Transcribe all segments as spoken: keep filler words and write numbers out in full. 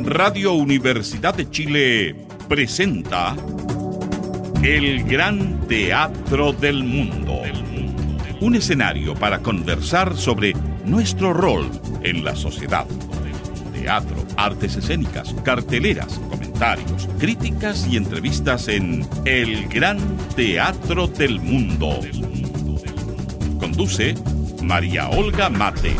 Radio Universidad de Chile presenta El Gran Teatro del Mundo. Un escenario para conversar sobre nuestro rol en la sociedad. Teatro, artes escénicas, carteleras, comentarios, críticas y entrevistas en El Gran Teatro del Mundo. Conduce María Olga Mate.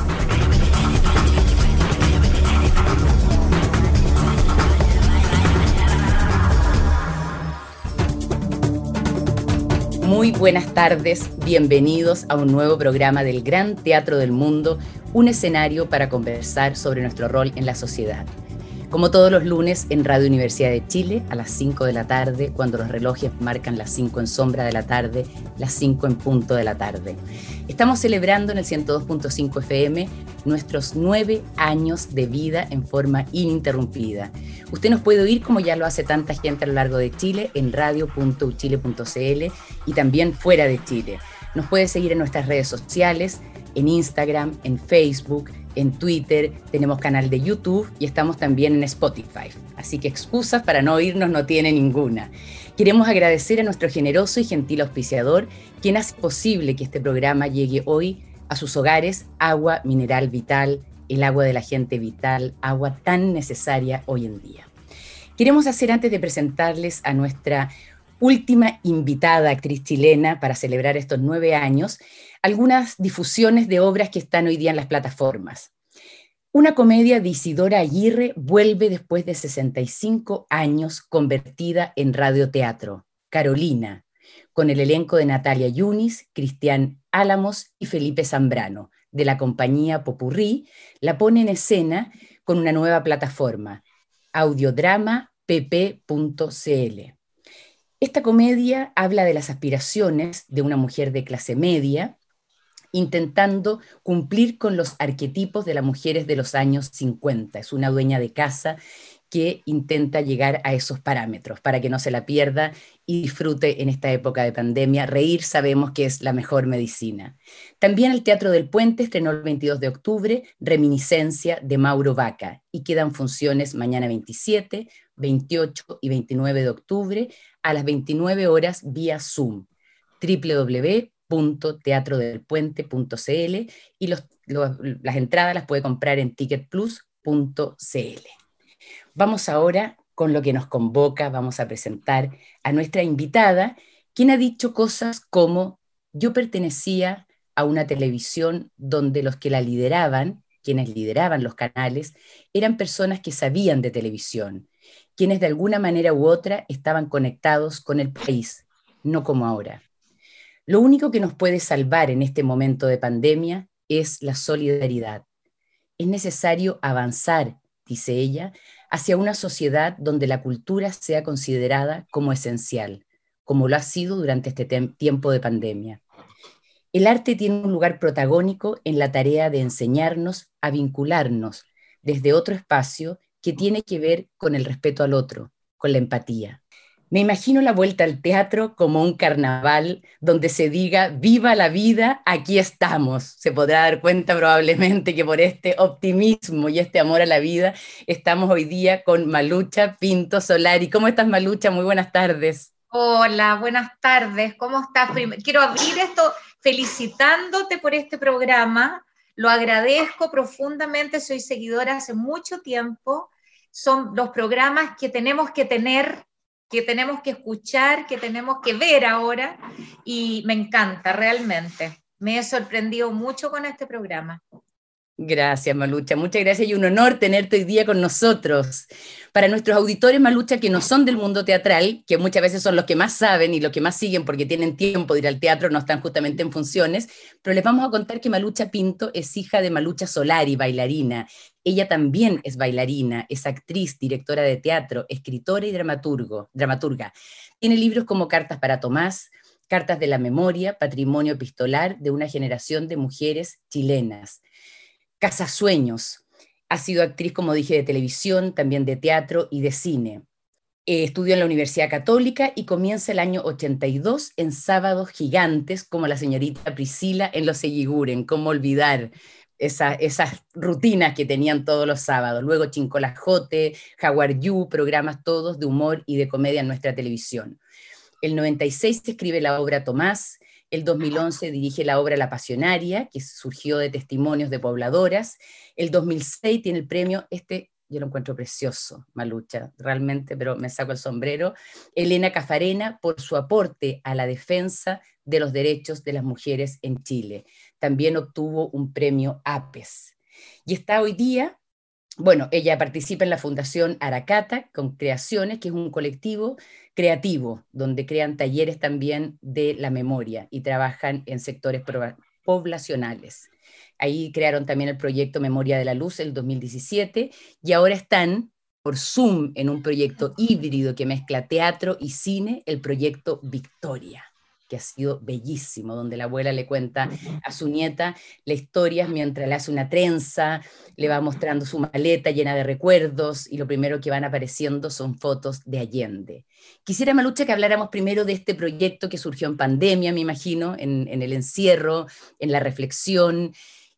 Muy buenas tardes, bienvenidos a un nuevo programa del Gran Teatro del Mundo, un escenario para conversar sobre nuestro rol en la sociedad. Como todos los lunes en Radio Universidad de Chile, a las cinco de la tarde, cuando los relojes marcan las cinco en sombra de la tarde, las cinco en punto de la tarde. Estamos celebrando en el ciento dos punto cinco F M nuestros nueve años de vida en forma ininterrumpida. Usted nos puede oír, como ya lo hace tanta gente a lo largo de Chile, en radio punto u chile punto c l y también fuera de Chile. Nos puede seguir en nuestras redes sociales, en Instagram, en Facebook, en Twitter, tenemos canal de YouTube y estamos también en Spotify. Así que excusas para no oírnos no tiene ninguna. Queremos agradecer a nuestro generoso y gentil auspiciador, quien hace posible que este programa llegue hoy a sus hogares, Agua Mineral Vital, el agua de la gente vital, agua tan necesaria hoy en día. Queremos hacer, antes de presentarles a nuestra última invitada actriz chilena para celebrar estos nueve años, algunas difusiones de obras que están hoy día en las plataformas. Una comedia de Isidora Aguirre vuelve después de sesenta y cinco años, convertida en radioteatro, Carolina, con el elenco de Natalia Yunis, Cristian Álamos y Felipe Zambrano, de la compañía Popurrí. La pone en escena con una nueva plataforma, audiodrama p p punto c l. Esta comedia habla de las aspiraciones de una mujer de clase media, intentando cumplir con los arquetipos de las mujeres de los años cincuenta. Es una dueña de casa que intenta llegar a esos parámetros para que no se la pierda y disfrute en esta época de pandemia. Reír sabemos que es la mejor medicina. También el Teatro del Puente estrenó el veintidós de octubre Reminiscencia de Mauro Vaca y quedan funciones mañana veintisiete, veintiocho y veintinueve de octubre a las veintinueve horas vía Zoom, doble u doble u doble u punto teatro del puente punto c l y los, los, las entradas las puede comprar en ticket plus punto c l. Vamos ahora con lo que nos convoca, vamos a presentar a nuestra invitada, quien ha dicho cosas como: yo pertenecía a una televisión donde los que la lideraban, quienes lideraban los canales, eran personas que sabían de televisión, quienes de alguna manera u otra estaban conectados con el país, no como ahora. Lo único que nos puede salvar en este momento de pandemia es la solidaridad. Es necesario avanzar, dice ella, hacia una sociedad donde la cultura sea considerada como esencial, como lo ha sido durante este tiempo de pandemia. El arte tiene un lugar protagónico en la tarea de enseñarnos a vincularnos desde otro espacio que tiene que ver con el respeto al otro, con la empatía. Me imagino la vuelta al teatro como un carnaval donde se diga: ¡viva la vida, aquí estamos! Se podrá dar cuenta probablemente que por este optimismo y este amor a la vida estamos hoy día con Malucha Pinto Solari. ¿Cómo estás, Malucha? Muy buenas tardes. Hola, buenas tardes. ¿Cómo estás? Quiero abrir esto felicitándote por este programa. Lo agradezco profundamente, soy seguidora hace mucho tiempo. Son los programas que tenemos que tener, que tenemos que escuchar, que tenemos que ver ahora, y me encanta realmente. Me he sorprendido mucho con este programa. Gracias, Malucha, muchas gracias, y un honor tenerte hoy día con nosotros. Para nuestros auditores, Malucha, que no son del mundo teatral, que muchas veces son los que más saben y los que más siguen porque tienen tiempo de ir al teatro, no están justamente en funciones, pero les vamos a contar que Malucha Pinto es hija de Malucha Solari, bailarina. Ella también es bailarina, es actriz, directora de teatro, escritora y dramaturgo, dramaturga. Tiene libros como Cartas para Tomás, Cartas de la Memoria, Patrimonio Epistolar de una generación de mujeres chilenas. Casasueños. Ha sido actriz, como dije, de televisión, también de teatro y de cine. Eh, estudió en la Universidad Católica y comienza el año ochenta y dos en Sábados Gigantes como la señorita Priscila en Los Eguiguren. ¿Cómo olvidar esa, esas rutinas que tenían todos los sábados. Luego Chincolajote, Jaguar Yu, programas todos de humor y de comedia en nuestra televisión. El noventa y seis se escribe la obra Tomás, el dos mil once dirige la obra La Pasionaria, que surgió de testimonios de pobladoras, el dos mil seis tiene el premio, este yo lo encuentro precioso, Malucha, realmente, pero me saco el sombrero, Elena Cafarena, por su aporte a la defensa de los derechos de las mujeres en Chile. También obtuvo un premio APES. Y está hoy día, bueno, ella participa en la Fundación Aracata con Creaciones, que es un colectivo creativo, donde crean talleres también de la memoria y trabajan en sectores poblacionales. Ahí crearon también el proyecto Memoria de la Luz el dos mil diecisiete y ahora están por Zoom en un proyecto híbrido que mezcla teatro y cine, el proyecto Victoria, que ha sido bellísimo, donde la abuela le cuenta a su nieta la historia mientras le hace una trenza, le va mostrando su maleta llena de recuerdos y lo primero que van apareciendo son fotos de Allende. Quisiera, Malucha, que habláramos primero de este proyecto que surgió en pandemia, me imagino, en, en el encierro, en la reflexión,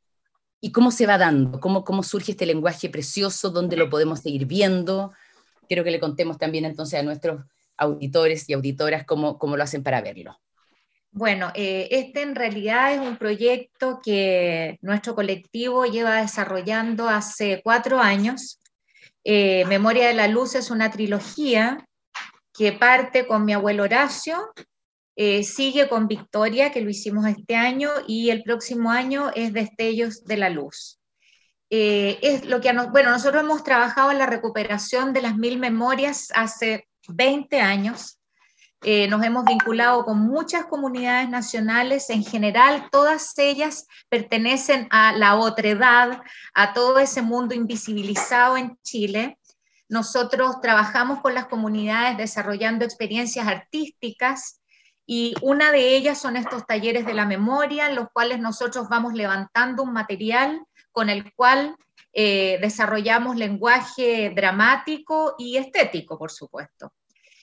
y cómo se va dando, cómo, cómo surge este lenguaje precioso, dónde lo podemos seguir viendo. Quiero que le contemos también entonces a nuestros auditores y auditoras cómo, cómo lo hacen para verlo. Bueno, eh, este en realidad es un proyecto que nuestro colectivo lleva desarrollando hace cuatro años. Eh, Memoria de la Luz es una trilogía que parte con mi abuelo Horacio, eh, sigue con Victoria, que lo hicimos este año, y el próximo año es Destellos de la Luz. Eh, es lo que a no, bueno, nosotros hemos trabajado en la recuperación de las mil memorias hace veinte años. Eh, nos hemos vinculado con muchas comunidades nacionales, en general todas ellas pertenecen a la otredad, a todo ese mundo invisibilizado en Chile. Nosotros trabajamos con las comunidades desarrollando experiencias artísticas y una de ellas son estos talleres de la memoria, en los cuales nosotros vamos levantando un material con el cual eh, desarrollamos lenguaje dramático y estético, por supuesto.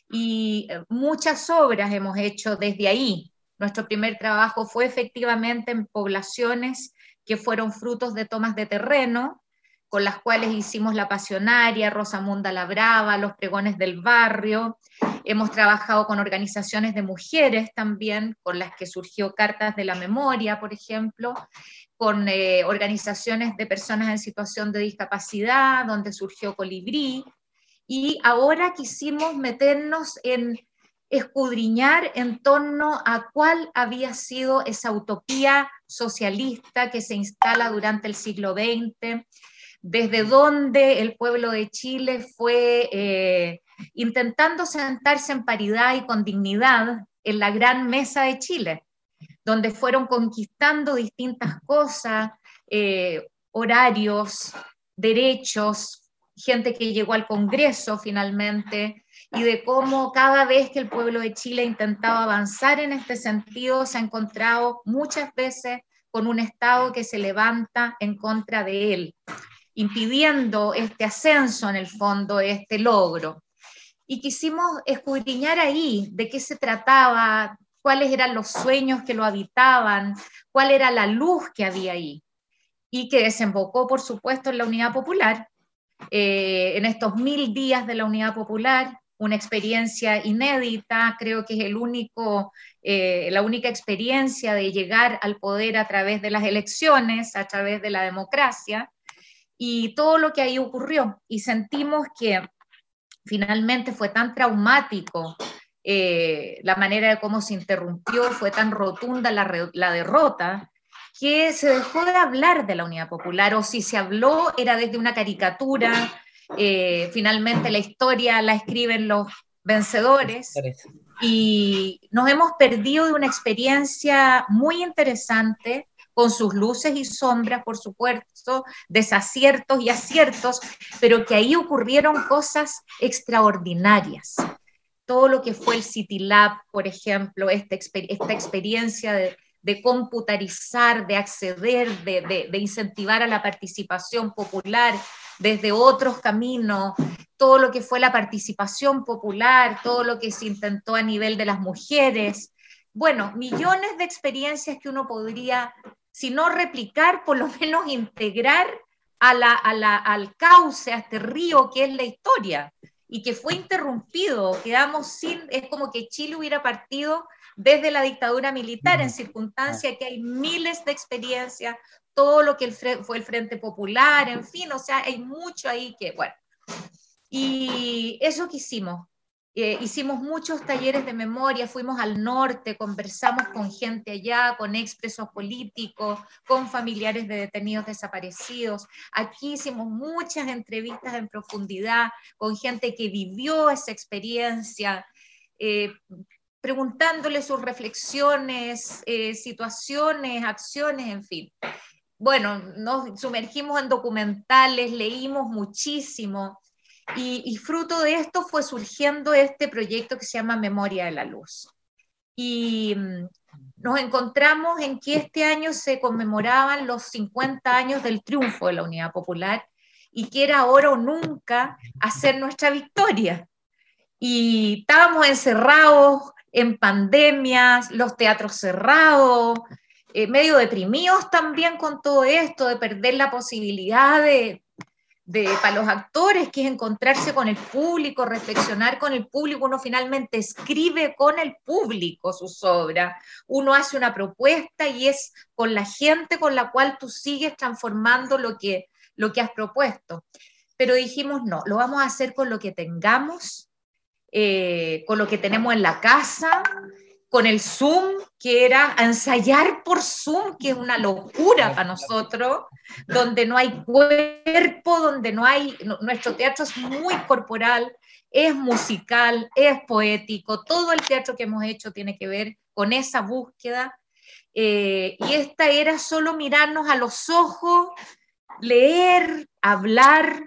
Y muchas obras hemos hecho desde ahí. Nuestro primer trabajo fue efectivamente en poblaciones que fueron frutos de tomas de terreno, con las cuales hicimos La Pasionaria, Rosamunda la Brava, Los Pregones del Barrio. Hemos trabajado con organizaciones de mujeres también, con las que surgió Cartas de la Memoria, por ejemplo, con eh, organizaciones de personas en situación de discapacidad, donde surgió Colibrí. Y ahora quisimos meternos en escudriñar en torno a cuál había sido esa utopía socialista que se instala durante el siglo veinte, desde donde el pueblo de Chile fue eh, intentando sentarse en paridad y con dignidad en la gran mesa de Chile, donde fueron conquistando distintas cosas, eh, horarios, derechos, gente que llegó al Congreso finalmente, y de cómo cada vez que el pueblo de Chile intentaba avanzar en este sentido, se ha encontrado muchas veces con un Estado que se levanta en contra de él, impidiendo este ascenso en el fondo, este logro. Y quisimos escudriñar ahí de qué se trataba, cuáles eran los sueños que lo habitaban, cuál era la luz que había ahí, y que desembocó, por supuesto, en la Unidad Popular, eh, en estos mil días de la Unidad Popular, una experiencia inédita, creo que es el único, eh, la única experiencia de llegar al poder a través de las elecciones, a través de la democracia, y todo lo que ahí ocurrió, y sentimos que finalmente fue tan traumático, eh, la manera de cómo se interrumpió, fue tan rotunda la, la derrota, que se dejó de hablar de la Unidad Popular, o si se habló era desde una caricatura. Eh, finalmente la historia la escriben los vencedores, y nos hemos perdido de una experiencia muy interesante, con sus luces y sombras, por supuesto, desaciertos y aciertos, pero que ahí ocurrieron cosas extraordinarias. Todo lo que fue el City Lab, por ejemplo, esta, exper esta experiencia de, de computarizar, de acceder, de, de, de incentivar a la participación popular desde otros caminos, todo lo que fue la participación popular, todo lo que se intentó a nivel de las mujeres. Bueno, millones de experiencias que uno podría sino replicar, por lo menos integrar a la, a la, al cauce, a este río que es la historia, y que fue interrumpido, quedamos sin, es como que Chile hubiera partido desde la dictadura militar, en circunstancias que hay miles de experiencias, todo lo que el, fue el Frente Popular, en fin, o sea, hay mucho ahí que, bueno, y eso que hicimos, eh, hicimos muchos talleres de memoria, fuimos al norte, conversamos con gente allá, con expresos políticos, con familiares de detenidos desaparecidos, aquí hicimos muchas entrevistas en profundidad con gente que vivió esa experiencia, eh, preguntándole sus reflexiones, eh, situaciones, acciones, en fin. Bueno, nos sumergimos en documentales, leímos muchísimo, y, y fruto de esto fue surgiendo este proyecto que se llama Memoria de la Luz. Y um, nos encontramos en que este año se conmemoraban los cincuenta años del triunfo de la Unidad Popular, y que era ahora o nunca hacer nuestra victoria. Y estábamos encerrados en pandemias, los teatros cerrados, eh, medio deprimidos también con todo esto, de perder la posibilidad de, de, para los actores, que es encontrarse con el público, reflexionar con el público. Uno finalmente escribe con el público sus obras, uno hace una propuesta y es con la gente con la cual tú sigues transformando lo que, lo que has propuesto. Pero dijimos, no, lo vamos a hacer con lo que tengamos, Eh, con lo que tenemos en la casa, con el Zoom, que era ensayar por Zoom, que es una locura para nosotros, donde no hay cuerpo, donde no hay, no, nuestro teatro es muy corporal, es musical, es poético, todo el teatro que hemos hecho tiene que ver con esa búsqueda, eh, y esta era solo mirarnos a los ojos, leer, hablar,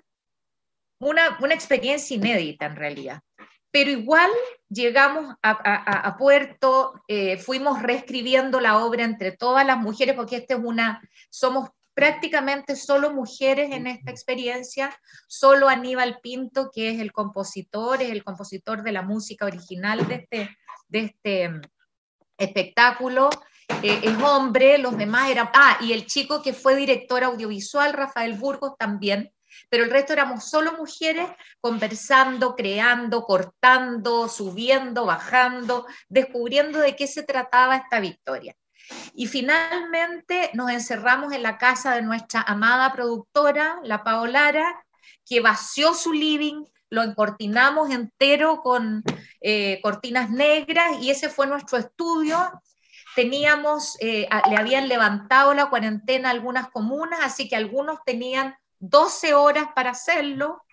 una, una experiencia inédita en realidad. Pero igual llegamos a, a, a Puerto, eh, fuimos reescribiendo la obra entre todas las mujeres, porque esta es una, somos prácticamente solo mujeres en esta experiencia, solo Aníbal Pinto, que es el compositor, es el compositor de la música original de este, de este espectáculo, eh, es hombre, los demás eran, ah, y el chico que fue director audiovisual, Rafael Burgos, también, pero el resto éramos solo mujeres conversando, creando, cortando, subiendo, bajando, descubriendo de qué se trataba esta victoria. Y finalmente nos encerramos en la casa de nuestra amada productora, la Pao Lara, que vació su living, lo encortinamos entero con eh, cortinas negras, y ese fue nuestro estudio. Teníamos, eh, le habían levantado la cuarentena a algunas comunas, así que algunos tenían doce horas para hacerlo,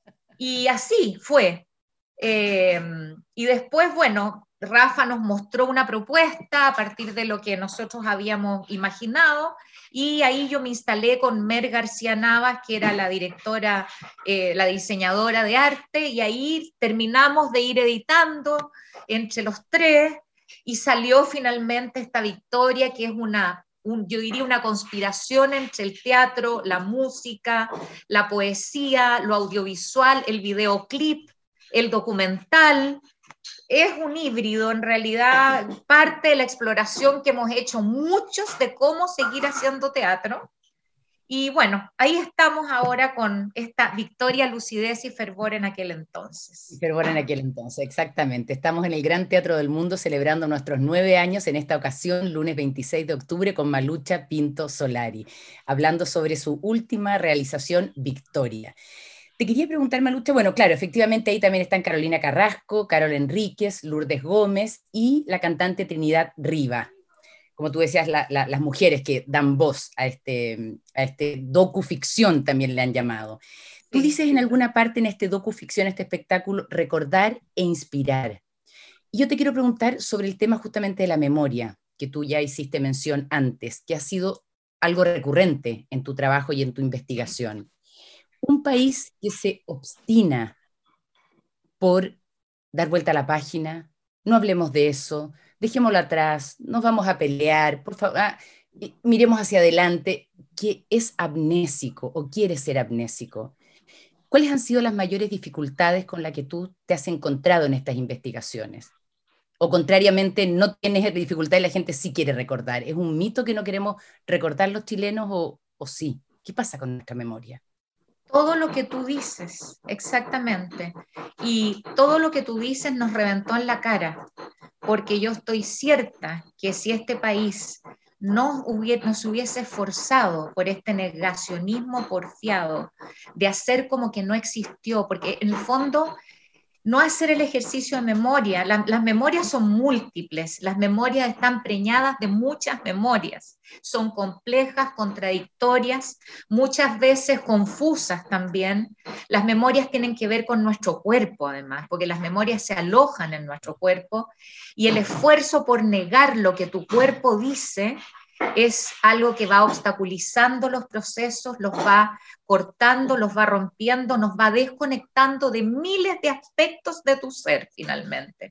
y así fue. Eh, y después, bueno, Rafa nos mostró una propuesta a partir de lo que nosotros habíamos imaginado, y ahí yo me instalé con Mer García Navas, que era la directora, eh, la diseñadora de arte, y ahí terminamos de ir editando entre los tres, y salió finalmente esta victoria, que es una, un, yo diría una conspiración entre el teatro, la música, la poesía, lo audiovisual, el videoclip, el documental. Es un híbrido, en realidad, parte de la exploración que hemos hecho muchos de cómo seguir haciendo teatro. Y bueno, ahí estamos ahora con esta victoria, lucidez y fervor en aquel entonces. Fervor en aquel entonces, exactamente. Estamos en el Gran Teatro del Mundo celebrando nuestros nueve años, en esta ocasión, lunes veintiséis de octubre, con Malucha Pinto Solari, hablando sobre su última realización, Victoria. Te quería preguntar, Malucha, bueno, claro, efectivamente ahí también están Carolina Carrasco, Carol Enríquez, Lourdes Gómez y la cantante Trinidad Riva. Como tú decías, la, la, las mujeres que dan voz a este, a este docuficción, también le han llamado. Tú dices en alguna parte en este docuficción, este espectáculo, recordar e inspirar. Y yo te quiero preguntar sobre el tema justamente de la memoria, que tú ya hiciste mención antes, que ha sido algo recurrente en tu trabajo y en tu investigación. Un país que se obstina por dar vuelta a la página, no hablemos de eso, dejémoslo atrás, nos vamos a pelear, por favor, ah, miremos hacia adelante, que es amnésico o quiere ser amnésico. ¿Cuáles han sido las mayores dificultades con las que tú te has encontrado en estas investigaciones? O contrariamente, no tienes dificultad y la gente sí quiere recordar. ¿Es un mito que no queremos recordar los chilenos o, o sí? ¿Qué pasa con nuestra memoria? Todo lo que tú dices, exactamente. Y todo lo que tú dices nos reventó en la cara, porque yo estoy cierta que si este país no hubiera, nos hubiese esforzado por este negacionismo porfiado de hacer como que no existió, porque en el fondo no hacer el ejercicio de memoria. La, las memorias son múltiples, las memorias están preñadas de muchas memorias, son complejas, contradictorias, muchas veces confusas también. Las memorias tienen que ver con nuestro cuerpo además, porque las memorias se alojan en nuestro cuerpo y el esfuerzo por negar lo que tu cuerpo dice es algo que va obstaculizando los procesos, los va cortando, los va rompiendo, nos va desconectando de miles de aspectos de tu ser finalmente.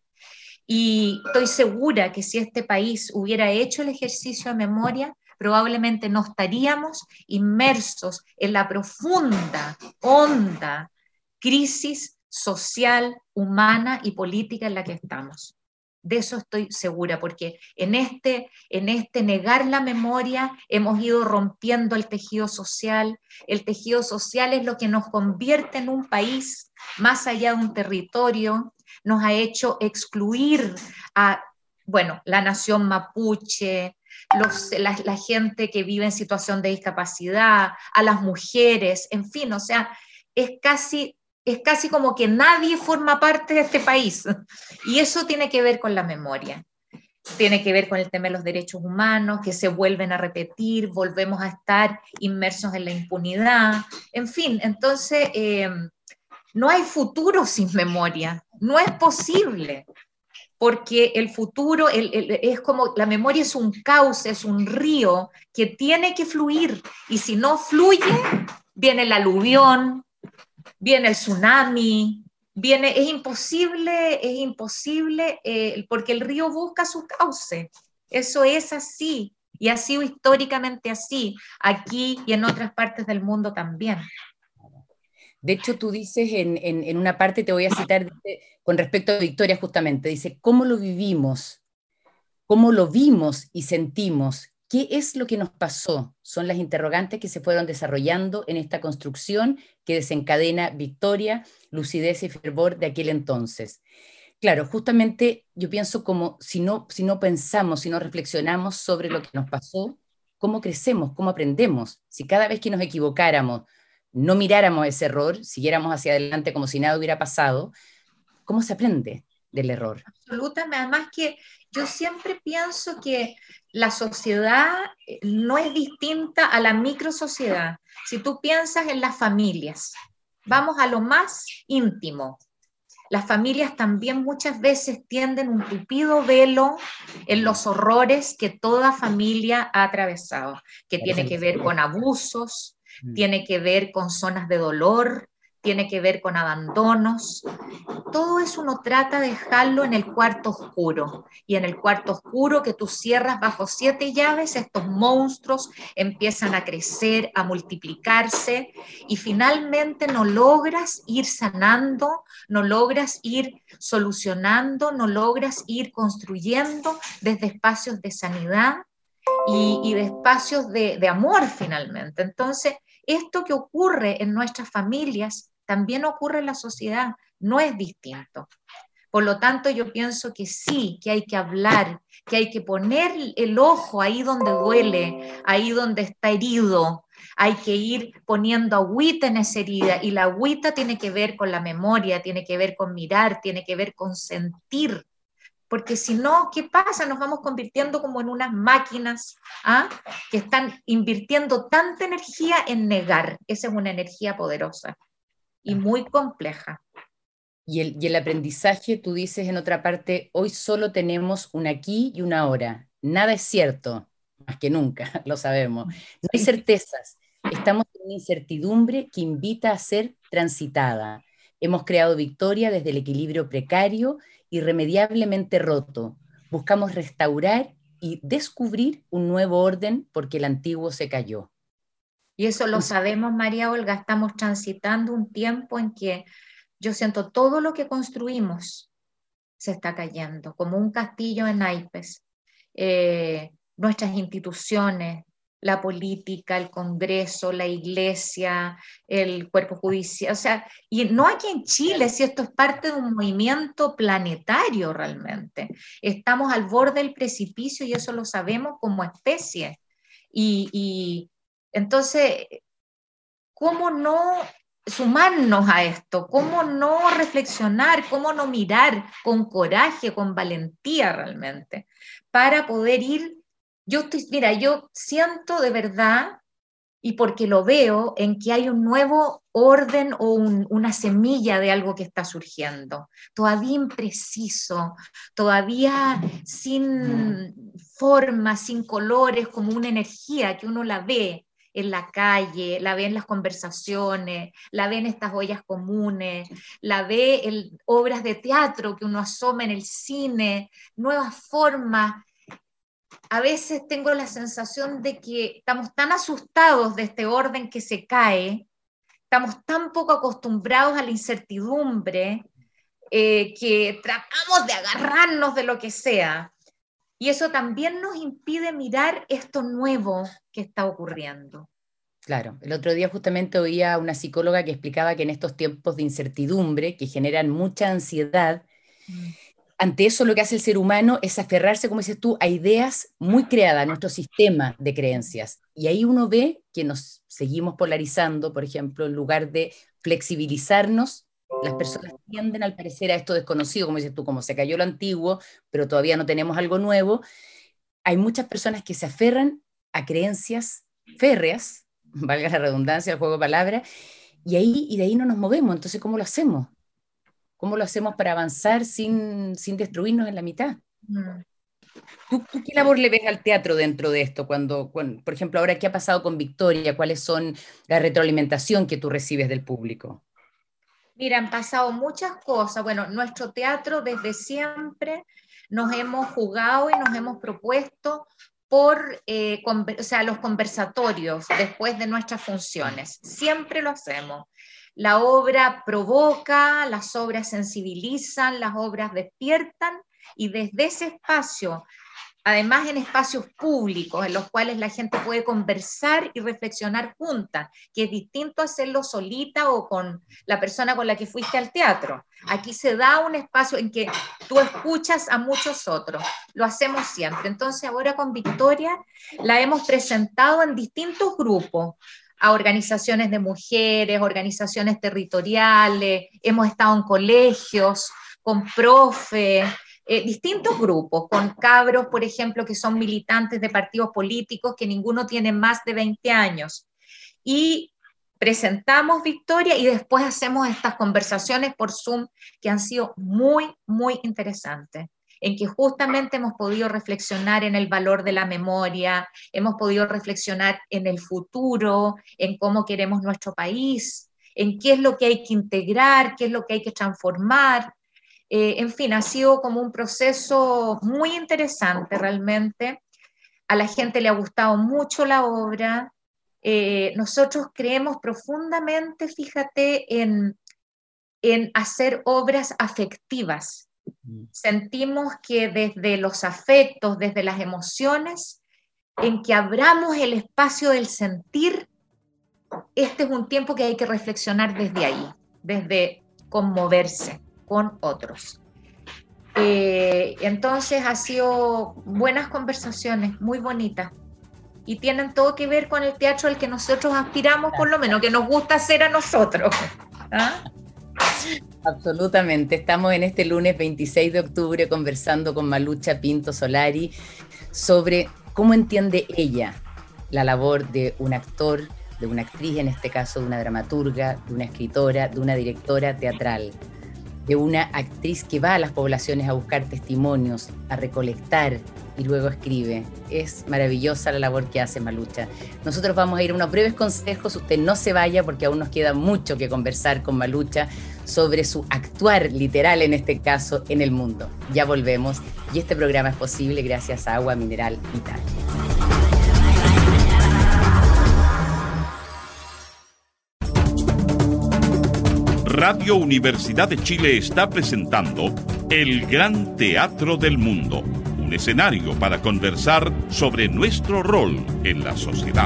Y estoy segura que si este país hubiera hecho el ejercicio de memoria, probablemente no estaríamos inmersos en la profunda, honda crisis social, humana y política en la que estamos. De eso estoy segura, porque en este, en este negar la memoria hemos ido rompiendo el tejido social. El tejido social es lo que nos convierte en un país más allá de un territorio, nos ha hecho excluir a, bueno, la nación mapuche, los, la, la gente que vive en situación de discapacidad, a las mujeres, en fin, o sea, es casi... es casi como que nadie forma parte de este país. Y eso tiene que ver con la memoria. Tiene que ver con el tema de los derechos humanos, que se vuelven a repetir, volvemos a estar inmersos en la impunidad. En fin, entonces, eh, no hay futuro sin memoria. No es posible. Porque el futuro el, el, es como, la memoria es un cauce, es un río que tiene que fluir. Y si no fluye, viene el aluvión, viene el tsunami, viene, es imposible, es imposible, eh, porque el río busca su cauce. Eso es así, y ha sido históricamente así, aquí y en otras partes del mundo también. De hecho, tú dices en, en, en una parte, te voy a citar, dice, con respecto a Victoria justamente, dice, ¿cómo lo vivimos? ¿Cómo lo vimos y sentimos? ¿Qué es lo que nos pasó? Son las interrogantes que se fueron desarrollando en esta construcción que desencadena victoria, lucidez y fervor de aquel entonces. Claro, justamente yo pienso como si no, si no pensamos, si no reflexionamos sobre lo que nos pasó, ¿cómo crecemos? ¿Cómo aprendemos? Si cada vez que nos equivocáramos no miráramos ese error, siguiéramos hacia adelante como si nada hubiera pasado, ¿cómo se aprende del error? Absolutamente, además que yo siempre pienso que la sociedad no es distinta a la microsociedad. Si tú piensas en las familias, vamos a lo más íntimo. Las familias también muchas veces tienden un tupido velo en los horrores que toda familia ha atravesado, que tiene que ver con abusos, tiene que ver con zonas de dolor, tiene que ver con abandonos. Todo eso uno trata de dejarlo en el cuarto oscuro. Y en el cuarto oscuro que tú cierras bajo siete llaves, estos monstruos empiezan a crecer, a multiplicarse, y finalmente no logras ir sanando, no logras ir solucionando, no logras ir construyendo desde espacios de sanidad y, y de espacios de, de amor finalmente. Entonces, esto que ocurre en nuestras familias también ocurre en la sociedad, no es distinto. Por lo tanto, yo pienso que sí, que hay que hablar, que hay que poner el ojo ahí donde duele, ahí donde está herido, hay que ir poniendo agüita en esa herida, y la agüita tiene que ver con la memoria, tiene que ver con mirar, tiene que ver con sentir, porque si no, ¿qué pasa? Nos vamos convirtiendo como en unas máquinas, ¿ah? que están invirtiendo tanta energía en negar. Esa es una energía poderosa y muy compleja. Y el, y el aprendizaje, tú dices en otra parte, hoy solo tenemos un aquí y una ahora. Nada es cierto, más que nunca, lo sabemos. No hay certezas. Estamos en una incertidumbre que invita a ser transitada. Hemos creado victoria desde el equilibrio precario, irremediablemente roto. Buscamos restaurar y descubrir un nuevo orden porque el antiguo se cayó. Y eso lo sabemos, María Olga, estamos transitando un tiempo en que yo siento todo lo que construimos se está cayendo, como un castillo en naipes. Eh, nuestras instituciones, la política, el Congreso, la Iglesia, el cuerpo judicial, o sea, y no aquí en Chile, si esto es parte de un movimiento planetario realmente. Estamos al borde del precipicio y eso lo sabemos como especie. Y, y entonces, ¿cómo no sumarnos a esto? ¿Cómo no reflexionar? ¿Cómo no mirar con coraje, con valentía realmente? Para poder ir, yo estoy, mira, yo siento de verdad, y porque lo veo, en que hay un nuevo orden o un, una semilla de algo que está surgiendo, todavía impreciso, todavía sin forma, sin colores, como una energía que uno la ve en la calle, la ve en las conversaciones, la ve en estas ollas comunes, la ve en obras de teatro que uno asoma en el cine, nuevas formas. A veces tengo la sensación de que estamos tan asustados de este orden que se cae, estamos tan poco acostumbrados a la incertidumbre, eh, que tratamos de agarrarnos de lo que sea. Y eso también nos impide mirar esto nuevo que está ocurriendo. Claro, el otro día justamente oía a una psicóloga que explicaba que en estos tiempos de incertidumbre, que generan mucha ansiedad, mm. ante eso lo que hace el ser humano es aferrarse, como dices tú, a ideas muy creadas, a nuestro sistema de creencias. Y ahí uno ve que nos seguimos polarizando, por ejemplo, en lugar de flexibilizarnos, las personas tienden al parecer a esto desconocido, como dices tú, como se cayó lo antiguo, pero todavía no tenemos algo nuevo. Hay muchas personas que se aferran a creencias férreas, valga la redundancia, el juego de palabras, y, ahí, y de ahí no nos movemos. Entonces, ¿cómo lo hacemos? ¿Cómo lo hacemos para avanzar sin, sin destruirnos en la mitad? Mm. ¿Tú, ¿Tú qué labor le ves al teatro dentro de esto? Cuando, cuando, por ejemplo, ahora, ¿qué ha pasado con Victoria? ¿Cuáles son la retroalimentación que tú recibes del público? Mira, han pasado muchas cosas. Bueno, nuestro teatro desde siempre nos hemos jugado y nos hemos propuesto por eh, con, o sea, los conversatorios después de nuestras funciones. Siempre lo hacemos. La obra provoca, las obras sensibilizan, las obras despiertan, y desde ese espacio, además en espacios públicos en los cuales la gente puede conversar y reflexionar juntas, que es distinto hacerlo solita o con la persona con la que fuiste al teatro. Aquí se da un espacio en que tú escuchas a muchos otros, lo hacemos siempre. Entonces ahora con Victoria la hemos presentado en distintos grupos, a organizaciones de mujeres, organizaciones territoriales, hemos estado en colegios, con profes, eh, distintos grupos, con cabros, por ejemplo, que son militantes de partidos políticos, que ninguno tiene más de veinte años. Y presentamos Victoria y después hacemos estas conversaciones por Zoom que han sido muy, muy interesantes, en que justamente hemos podido reflexionar en el valor de la memoria, hemos podido reflexionar en el futuro, en cómo queremos nuestro país, en qué es lo que hay que integrar, qué es lo que hay que transformar. Eh, en fin, ha sido como un proceso muy interesante realmente. A la gente le ha gustado mucho la obra. Eh, nosotros creemos profundamente, fíjate, en, en hacer obras afectivas. Sentimos que desde los afectos, desde las emociones, en que abramos el espacio del sentir, este es un tiempo que hay que reflexionar desde ahí, desde conmoverse con otros. Eh, entonces ha sido buenas conversaciones, muy bonitas, y tienen todo que ver con el teatro al que nosotros aspiramos, por lo menos, que nos gusta hacer a nosotros. ¿Ah? Absolutamente. Estamos en este lunes veintiséis de octubre conversando con Malucha Pinto Solari sobre cómo entiende ella la labor de un actor, de una actriz, en este caso de una dramaturga, de una escritora, de una directora teatral, de una actriz que va a las poblaciones a buscar testimonios, a recolectar y luego escribe. Es maravillosa la labor que hace Malucha. Nosotros vamos a ir a unos breves consejos, usted no se vaya porque aún nos queda mucho que conversar con Malucha sobre su actuar literal, en este caso, en el mundo. Ya volvemos, y este programa es posible gracias a Agua Mineral Vital. Radio Universidad de Chile está presentando El Gran Teatro del Mundo, un escenario para conversar sobre nuestro rol en la sociedad.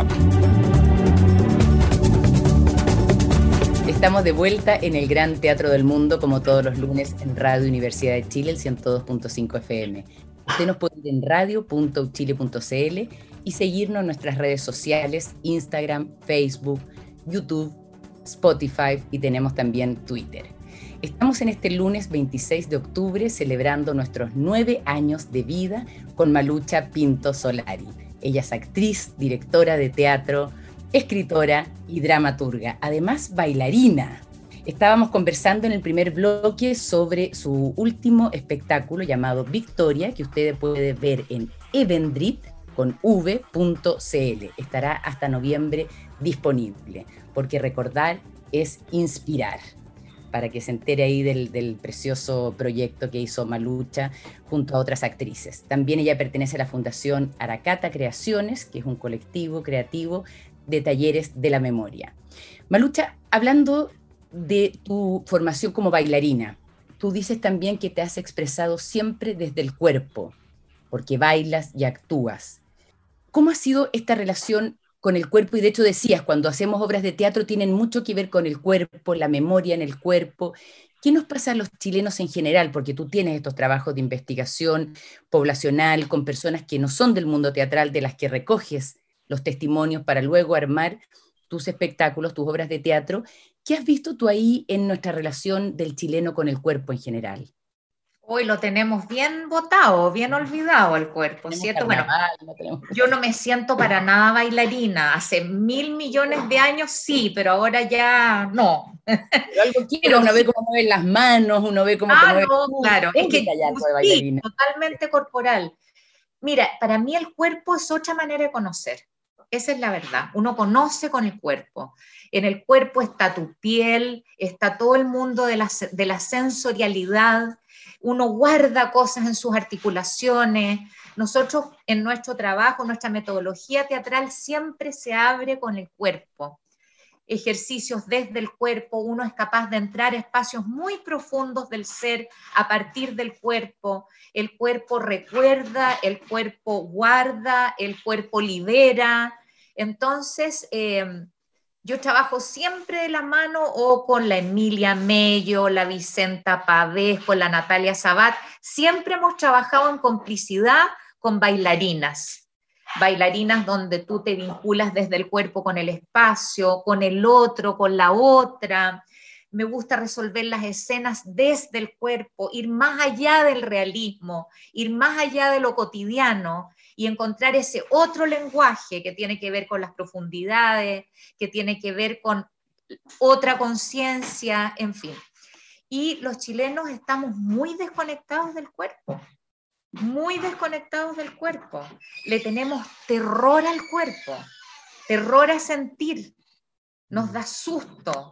Estamos de vuelta en el Gran Teatro del Mundo, como todos los lunes en Radio Universidad de Chile, el ciento dos punto cinco F M. Usted nos puede ir en radio punto u chile punto c l y seguirnos en nuestras redes sociales, Instagram, Facebook, YouTube, Spotify y tenemos también Twitter. Estamos en este lunes veintiséis de octubre celebrando nuestros nueve años de vida con Malucha Pinto Solari. Ella es actriz, directora de teatro, escritora y dramaturga, además bailarina. Estábamos conversando en el primer bloque sobre su último espectáculo llamado Victoria, que usted puede ver en evendrit con v punto c l. Estará hasta noviembre disponible, porque recordar es inspirar, para que se entere ahí del, del precioso proyecto que hizo Malucha junto a otras actrices. También ella pertenece a la Fundación Aracata Creaciones, que es un colectivo creativo de talleres de la memoria. Malucha, hablando de tu formación como bailarina, tú dices también que te has expresado siempre desde el cuerpo, porque bailas y actúas. ¿Cómo ha sido esta relación con el cuerpo? Y de hecho decías, cuando hacemos obras de teatro tienen mucho que ver con el cuerpo, la memoria en el cuerpo. ¿Qué nos pasa a los chilenos en general? Porque tú tienes estos trabajos de investigación poblacional con personas que no son del mundo teatral, de las que recoges los testimonios para luego armar tus espectáculos, tus obras de teatro. ¿Qué has visto tú ahí en nuestra relación del chileno con el cuerpo en general? Hoy lo tenemos bien botado, bien olvidado el cuerpo, ¿cierto? Bueno, no tenemos... yo no me siento para nada bailarina. Hace mil millones de años sí, pero ahora ya no. Pero algo quiero, uno ve cómo mueven las manos, uno ve cómo ah, te mueves. No, tú, claro, es que sí, totalmente corporal. Mira, para mí el cuerpo es otra manera de conocer. Esa es la verdad. Uno conoce con el cuerpo. En el cuerpo está tu piel, está todo el mundo de la, de la sensorialidad. Uno guarda cosas en sus articulaciones. Nosotros en nuestro trabajo, nuestra metodología teatral siempre se abre con el cuerpo. Ejercicios desde el cuerpo, uno es capaz de entrar a espacios muy profundos del ser a partir del cuerpo. El cuerpo recuerda, el cuerpo guarda, el cuerpo libera. Entonces, eh, yo trabajo siempre de la mano o con la Emilia Mello, la Vicenta Pavés, con la Natalia Sabat. Siempre hemos trabajado en complicidad con bailarinas. Bailarinas donde tú te vinculas desde el cuerpo con el espacio, con el otro, con la otra. Me gusta resolver las escenas desde el cuerpo, ir más allá del realismo, ir más allá de lo cotidiano y encontrar ese otro lenguaje que tiene que ver con las profundidades, que tiene que ver con otra conciencia, en fin. Y los chilenos estamos muy desconectados del cuerpo. Muy desconectados del cuerpo. Le tenemos terror al cuerpo, terror a sentir, nos da susto.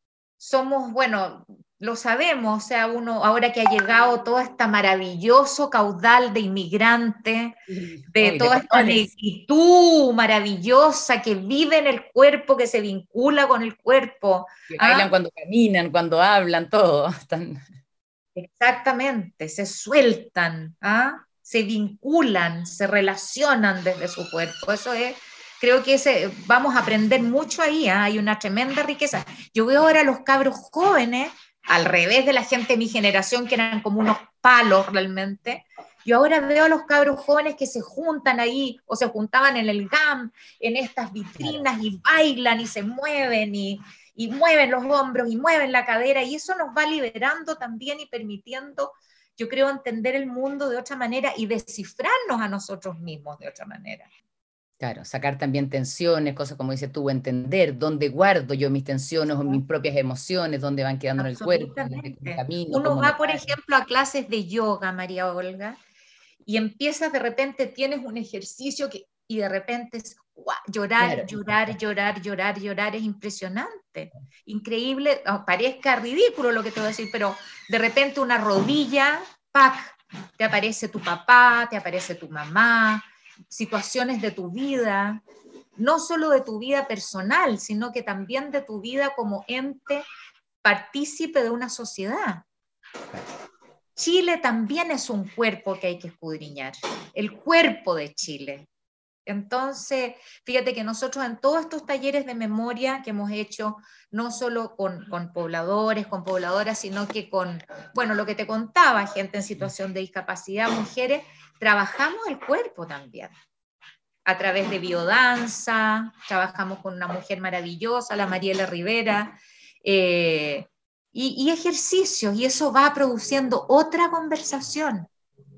Somos, bueno, lo sabemos, o sea, uno, ahora que ha llegado todo este maravilloso caudal de inmigrantes, de Ay, toda de esta negritud maravillosa que vive en el cuerpo, que se vincula con el cuerpo. Que bailan ¿ah? cuando caminan, cuando hablan, todo. Están... Exactamente, se sueltan, ¿ah? Se vinculan, se relacionan desde su cuerpo. Eso es, creo que ese, vamos a aprender mucho ahí, ¿ah? Hay una tremenda riqueza. Yo veo ahora a los cabros jóvenes, al revés de la gente de mi generación, que eran como unos palos realmente. Yo ahora veo a los cabros jóvenes que se juntan ahí, o se juntaban en el G A M, en estas vitrinas, y bailan y se mueven y... y mueven los hombros y mueven la cadera, y eso nos va liberando también y permitiendo, yo creo, entender el mundo de otra manera y descifrarnos a nosotros mismos de otra manera. Claro, sacar también tensiones, cosas como dices tú, entender dónde guardo yo mis tensiones o mis propias emociones, dónde van quedando en el cuerpo, camino, uno va, por ejemplo, a clases de yoga, María Olga, y empiezas de repente, tienes un ejercicio que, y de repente es ¡guau! llorar, claro. llorar, llorar, llorar, llorar, es impresionante, increíble, oh, parezca ridículo lo que te voy a decir, pero de repente una rodilla, ¡pac!, te aparece tu papá, te aparece tu mamá, situaciones de tu vida, no solo de tu vida personal, sino que también de tu vida como ente partícipe de una sociedad. Chile también es un cuerpo que hay que escudriñar, el cuerpo de Chile. Entonces, fíjate que nosotros en todos estos talleres de memoria que hemos hecho, no solo con, con pobladores, con pobladoras, sino que con, bueno, lo que te contaba, gente en situación de discapacidad, mujeres, trabajamos el cuerpo también. A través de biodanza, trabajamos con una mujer maravillosa, la Mariela Rivera, eh, y, y ejercicios, y eso va produciendo otra conversación.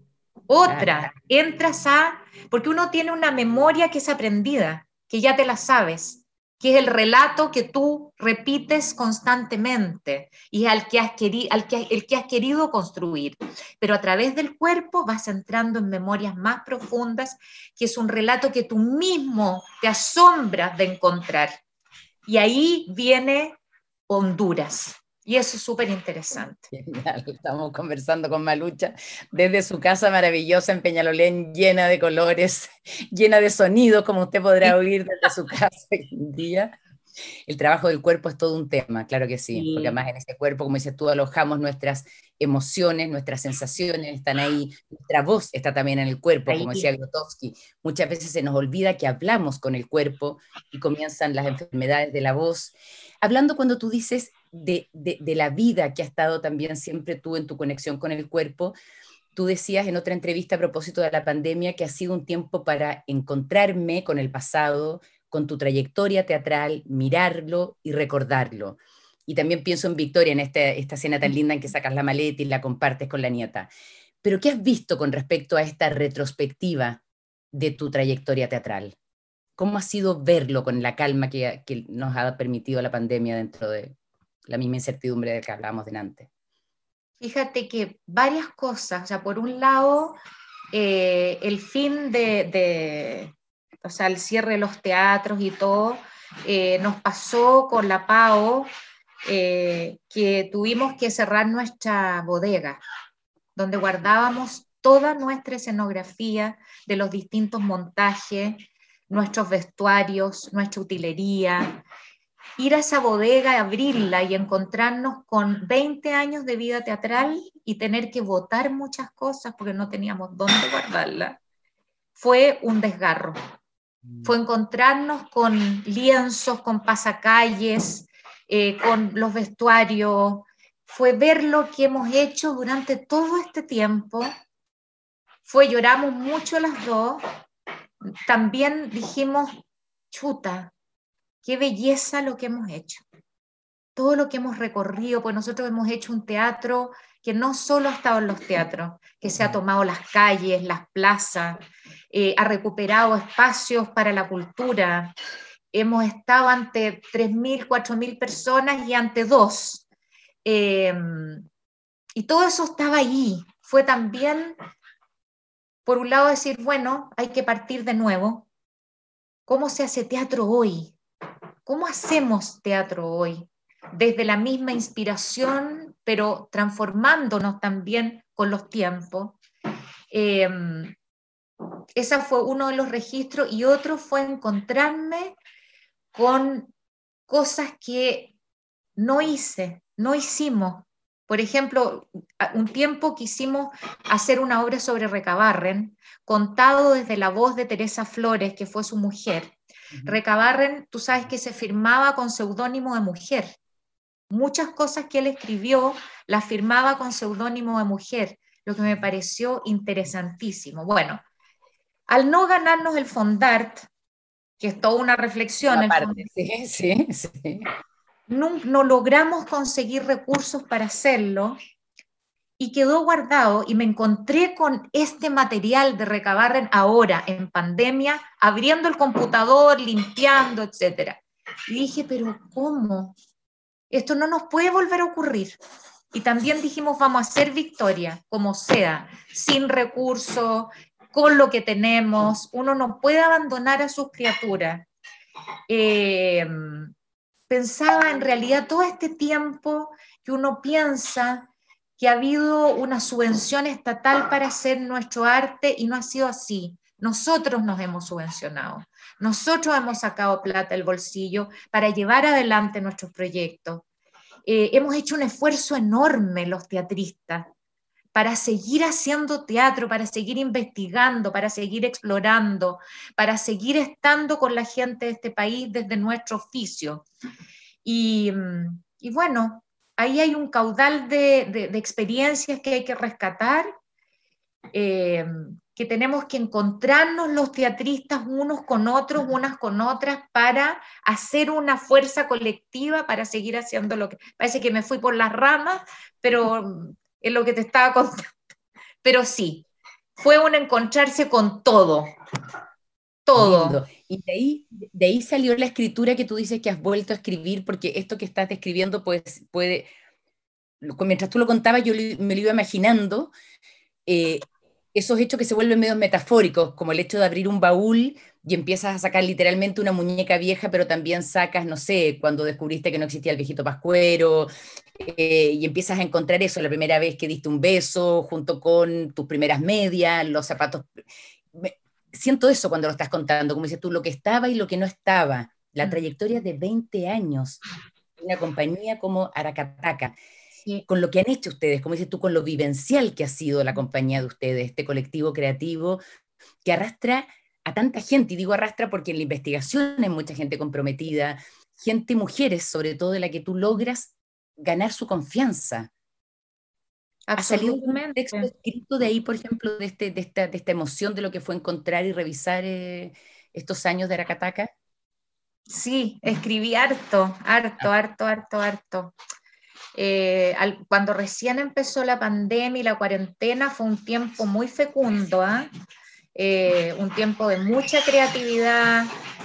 Otra, entras a, porque uno tiene una memoria que es aprendida, que ya te la sabes, que es el relato que tú repites constantemente y al que has querido, al que, el que has querido construir. Pero a través del cuerpo vas entrando en memorias más profundas, que es un relato que tú mismo te asombras de encontrar. Y ahí viene Honduras. Y eso es súper interesante. Genial. Estamos conversando con Malucha desde su casa maravillosa en Peñalolén, llena de colores, llena de sonidos, como usted podrá oír desde su casa hoy en día. El trabajo del cuerpo es todo un tema, claro que sí, sí, porque además en ese cuerpo, como dices tú, alojamos nuestras emociones, nuestras sensaciones, están ahí, nuestra voz está también en el cuerpo, ahí, como decía Grotowski. Muchas veces se nos olvida que hablamos con el cuerpo y comienzan las enfermedades de la voz. Hablando cuando tú dices de, de, de la vida que ha estado también siempre tú en tu conexión con el cuerpo, tú decías en otra entrevista a propósito de la pandemia que ha sido un tiempo para encontrarme con el pasado, con tu trayectoria teatral, mirarlo y recordarlo. Y también pienso en Victoria, en este, esta escena tan linda en que sacas la maleta y la compartes con la nieta. Pero ¿qué has visto con respecto a esta retrospectiva de tu trayectoria teatral? ¿Cómo ha sido verlo con la calma que, que nos ha permitido la pandemia dentro de la misma incertidumbre de que hablábamos delante? Fíjate que varias cosas, o sea, por un lado, eh, el fin de... de o sea, el cierre de los teatros y todo, eh, nos pasó con la P A O, eh, que tuvimos que cerrar nuestra bodega, donde guardábamos toda nuestra escenografía de los distintos montajes, nuestros vestuarios, nuestra utilería. Ir a esa bodega, abrirla y encontrarnos con veinte años de vida teatral y tener que botar muchas cosas porque no teníamos dónde guardarla, fue un desgarro. Fue encontrarnos con lienzos, con pasacalles, eh, con los vestuarios, fue ver lo que hemos hecho durante todo este tiempo, fue lloramos mucho las dos, también dijimos, chuta, qué belleza lo que hemos hecho, todo lo que hemos recorrido, pues nosotros hemos hecho un teatro que no solo ha estado en los teatros, que se ha tomado las calles, las plazas, eh, ha recuperado espacios para la cultura. Hemos estado ante tres mil, cuatro mil personas y ante dos. Eh, y todo eso estaba ahí. Fue también, por un lado, decir, bueno, hay que partir de nuevo. ¿Cómo se hace teatro hoy? ¿Cómo hacemos teatro hoy? Desde la misma inspiración, pero transformándonos también con los tiempos. Eh, ese fue uno de los registros, y otro fue encontrarme con cosas que no hice, no hicimos. Por ejemplo, un tiempo quisimos hacer una obra sobre Recabarren, contado desde la voz de Teresa Flores, que fue su mujer. Uh-huh. Recabarren, tú sabes que se firmaba con seudónimo de mujer. Muchas cosas que él escribió las firmaba con seudónimo de mujer, lo que me pareció interesantísimo. Bueno, al no ganarnos el Fondart, que es toda una reflexión, el parte, sí, sí, sí. No, no logramos conseguir recursos para hacerlo y quedó guardado, y me encontré con este material de Recabarren ahora en pandemia, abriendo el computador, limpiando, etcétera. Y dije, pero ¿cómo? Esto no nos puede volver a ocurrir. Y también dijimos, vamos a hacer Victoria, como sea, sin recursos, con lo que tenemos. Uno no puede abandonar a sus criaturas. Eh, pensaba en realidad todo este tiempo que uno piensa que ha habido una subvención estatal para hacer nuestro arte, y no ha sido así. Nosotros nos hemos subvencionado, nosotros hemos sacado plata del bolsillo para llevar adelante nuestros proyectos. eh, hemos hecho un esfuerzo enorme los teatristas para seguir haciendo teatro, para seguir investigando, para seguir explorando, para seguir estando con la gente de este país desde nuestro oficio. Y, y bueno, ahí hay un caudal de, de, de experiencias que hay que rescatar, eh, que tenemos que encontrarnos los teatristas unos con otros, unas con otras, para hacer una fuerza colectiva, para seguir haciendo lo que... Parece que me fui por las ramas, pero es lo que te estaba contando. Pero sí, fue un encontrarse con todo, todo. Lindo. Y de ahí, de ahí salió la escritura que tú dices que has vuelto a escribir, porque esto que estás describiendo, pues, puede... Mientras tú lo contabas, yo me lo iba imaginando, eh, esos hechos que se vuelven medios metafóricos, como el hecho de abrir un baúl y empiezas a sacar literalmente una muñeca vieja, pero también sacas, no sé, cuando descubriste que no existía el viejito Pascuero, eh, y empiezas a encontrar eso, la primera vez que diste un beso, junto con tus primeras medias, los zapatos. Me, siento eso cuando lo estás contando, como dices tú, lo que estaba y lo que no estaba, la trayectoria de veinte años de una compañía como Aracataca. Sí. Con lo que han hecho ustedes, como dices tú, con lo vivencial que ha sido la compañía de ustedes, este colectivo creativo que arrastra a tanta gente, y digo arrastra porque en la investigación hay mucha gente comprometida, gente, mujeres sobre todo, de la que tú logras ganar su confianza. ¿Ha salido un texto escrito de ahí, por ejemplo, de, este, de, esta, de esta emoción de lo que fue encontrar y revisar eh, estos años de Aracataca? Sí, escribí harto, harto, harto, harto, harto. Eh, al, cuando recién empezó la pandemia y la cuarentena fue un tiempo muy fecundo, ¿eh? Eh, un tiempo de mucha creatividad,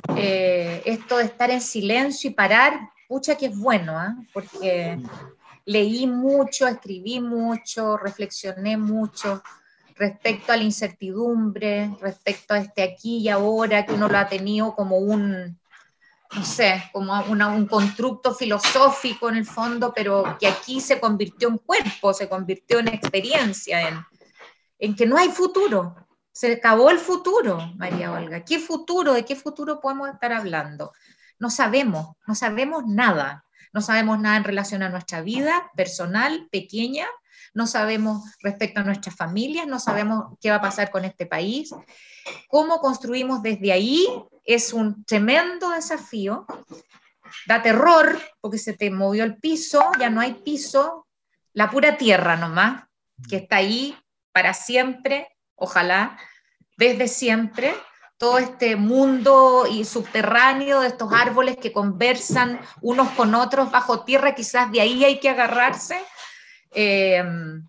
eh, esto de estar en silencio y parar, pucha que es bueno, ¿eh? Porque leí mucho, escribí mucho, reflexioné mucho respecto a la incertidumbre, respecto a este aquí y ahora, que uno lo ha tenido como un... no sé, como una, un constructo filosófico en el fondo, pero que aquí se convirtió en cuerpo, se convirtió en experiencia, en, en que no hay futuro. Se acabó el futuro, María Olga. ¿Qué futuro? ¿De qué futuro podemos estar hablando? No sabemos, no sabemos nada. No sabemos nada en relación a nuestra vida personal, pequeña, no sabemos respecto a nuestras familias, no sabemos qué va a pasar con este país. ¿Cómo construimos desde ahí? Es un tremendo desafío, da terror porque se te movió el piso, ya no hay piso, la pura tierra nomás, que está ahí para siempre, ojalá, desde siempre, todo este mundo y subterráneo de estos árboles que conversan unos con otros bajo tierra, quizás de ahí hay que agarrarse. Eh,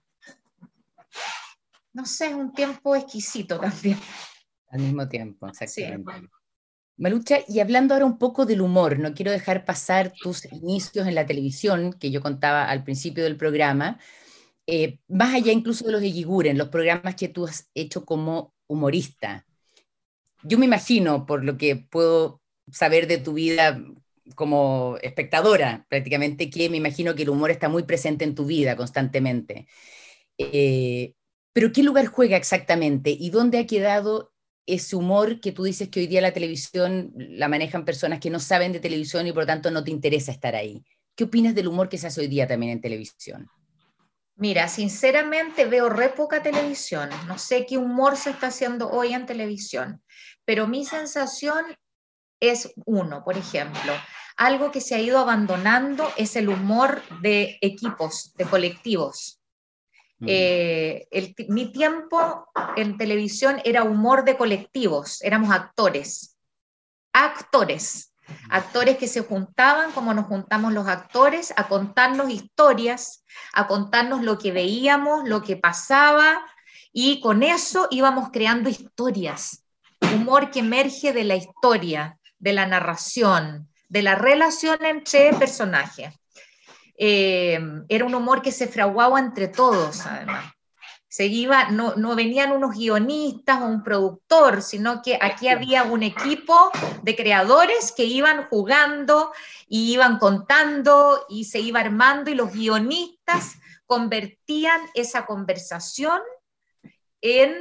no sé, es un tiempo exquisito también. Al mismo tiempo, exactamente. Sí. Malucha, y hablando ahora un poco del humor, no quiero dejar pasar tus inicios en la televisión, que yo contaba al principio del programa, eh, más allá incluso de los de Eguiguren, los programas que tú has hecho como humorista. Yo me imagino, por lo que puedo saber de tu vida como espectadora, prácticamente, que me imagino que el humor está muy presente en tu vida constantemente. Eh, pero ¿qué lugar juega exactamente? ¿Y dónde ha quedado ese humor que tú dices que hoy día la televisión la manejan personas que no saben de televisión y por lo tanto no te interesa estar ahí? ¿Qué opinas del humor que se hace hoy día también en televisión? Mira, sinceramente veo re poca televisión. No sé qué humor se está haciendo hoy en televisión, pero mi sensación es uno, por ejemplo, algo que se ha ido abandonando es el humor de equipos, de colectivos. Eh, el, mi tiempo en televisión era humor de colectivos, éramos actores, actores, actores que se juntaban como nos juntamos los actores a contarnos historias, a contarnos lo que veíamos, lo que pasaba, y con eso íbamos creando historias, humor que emerge de la historia, de la narración, de la relación entre personajes. Eh, era un humor que se fraguaba entre todos, además. Se iba, no, no venían unos guionistas o un productor, sino que aquí había un equipo de creadores que iban jugando y iban contando y se iba armando, y los guionistas convertían esa conversación en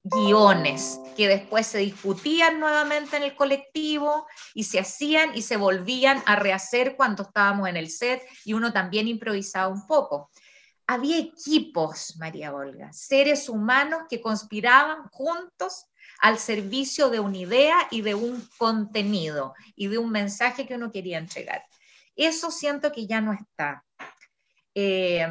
guiones que después se discutían nuevamente en el colectivo y se hacían y se volvían a rehacer cuando estábamos en el set y uno también improvisaba un poco. Había equipos, María Olga, seres humanos que conspiraban juntos al servicio de una idea y de un contenido y de un mensaje que uno quería entregar. Eso siento que ya no está. Eh,